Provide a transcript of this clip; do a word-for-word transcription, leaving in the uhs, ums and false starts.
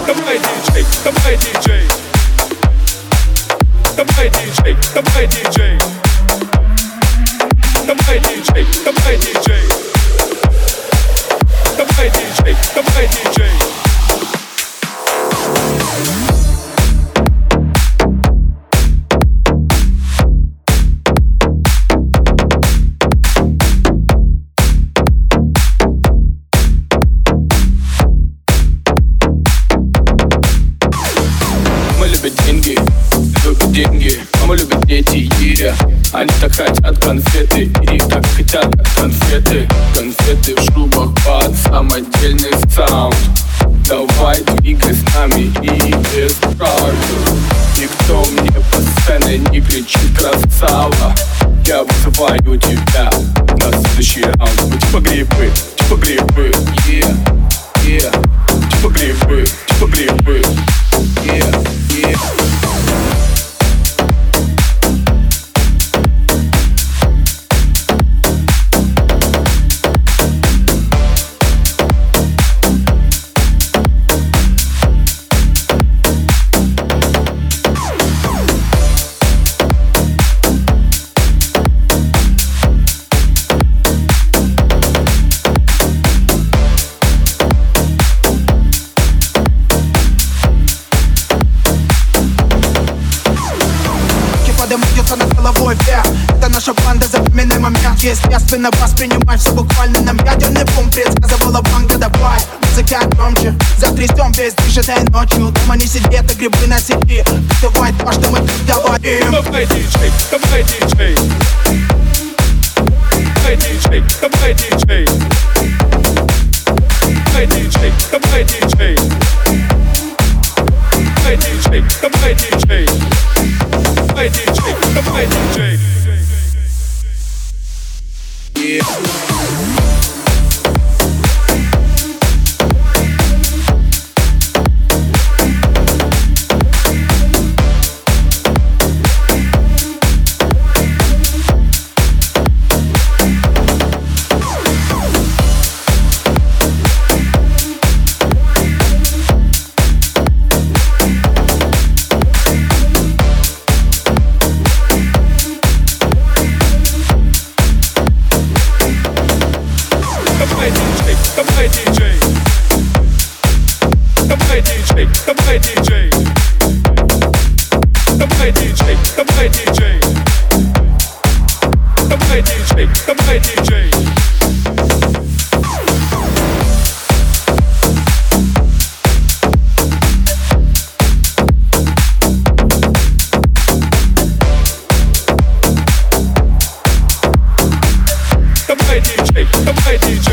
давай, диджей, давай, диджей. Давай, диджей, давай, диджей. Давай, диджей, давай, диджей. Давай, диджей, давай, диджей. Деньги, любят деньги, мама любит дети, yeah. Они так хотят конфеты, и так хотят конфеты. Конфеты в шубах под самодельный саунд. Давай двигай с нами и без правил. Никто мне по сцене не кричит красава. Я вызываю тебя на следующий раунд. Мы типа грибы, типа грибы, yeah, yeah. Типа грибы, типа грибы, yeah, yeah. Над головой вверх. Это наша банда, запоминай момент. Естественно, воспринимай все буквально. Нам ядерный бум предсказывала банка. Давай, музыка громче, затрясем весь движ этой ночью. Дома не сидеть, а грибы на сети. Давай то, что мы тут говорим. Давай, диджей, давай, диджей. Давай, диджей, давай, диджей. Давай, диджей, давай, диджей. Давай, диджей, давай, диджей. Давай, диджей, давай, диджей. Yeah. Давай, диджей, давай, диджей. Давай, диджей, давай, диджей. Давай, диджей, давай, диджей. Давай, диджей, давай, диджей. Давай, диджей, давай, диджей.